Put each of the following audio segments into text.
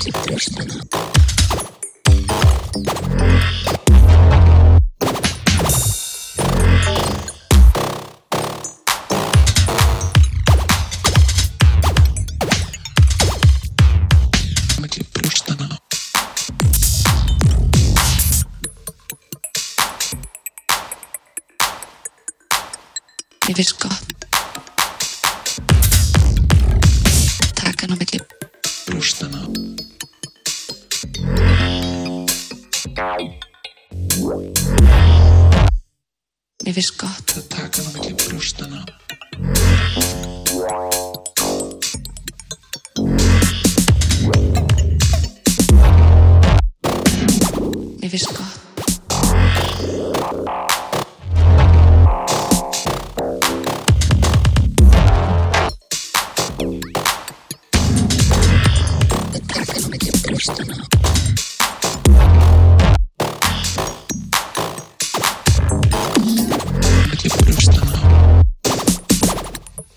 Mér finnst gott taka hann á milli brjóstanna. Mér finnst gott að taka hann á milli brjóstanna. Mér finnst gott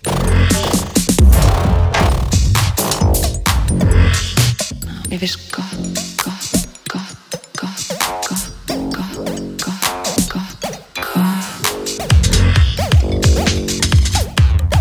Mér finnst gott